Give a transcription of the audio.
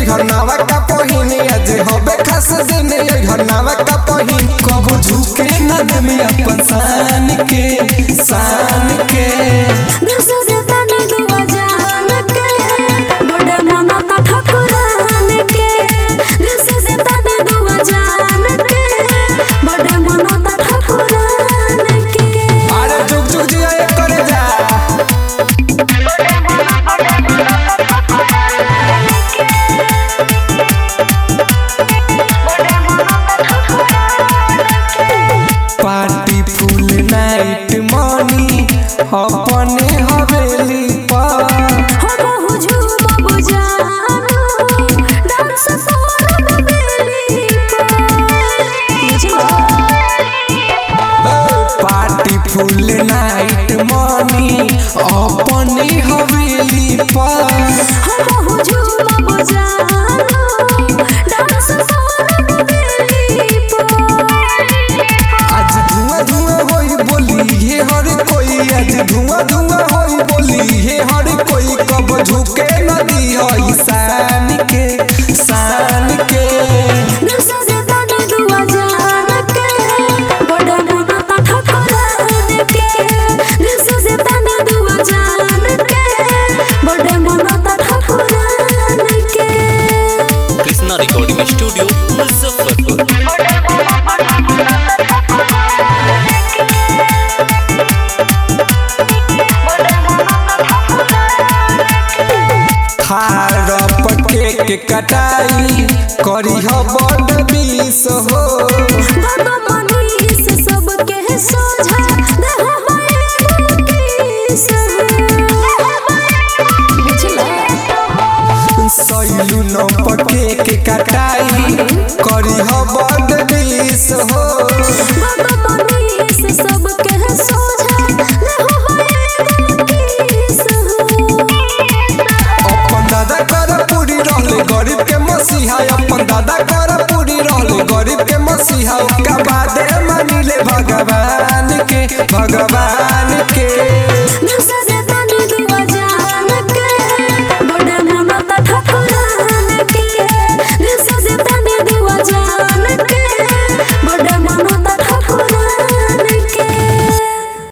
घरनावा का पहिनी आज होबे खास दिन घरनावा का पहिन कबो झुके न देमी अपन शान के दिल से देता नहीं दुआ जान के बड़े मना का ठकुरान के दिल से देता नहीं दुआ जान के बड़े मना का ठकुरान के अरे जुग जुग जिया करे जा पार्टी फुल नाइट मनी अपने हवेली पर हो बहु बाबू जानो dance for belly party full night मनी अपने हवेली पर हो बहु बाबू जानो डांस फॉर बेली आज धुआं धुआं होई बोली हे हर कोई आज धुआं धुआं होई बोली हे हर कोई कब झुके नदी होई शान के दिल से देता नहीं दुआ जान के बड़े मना का ठकुरान के दिल से देता नहीं दुआ जान के बड़े मना का ठकुरान के कृष्णा रिकॉर्डिंग स्टूडियो मुजफ्फरपुर। थार पटे के कटाई करी हो बड़ बीस हो बाबा मनीष सबके सोझा देह मारे किस सैलू न पटे के कटाई करी हो बड़ बीस हो बाबा मनीष सबके सोझा देह मारे किस अपन दादा कर पूरी रहले गरीब के मसीहा अपन दादा कर पूरी रहले गरीब के मसीहा का बादे मानिले भगवान के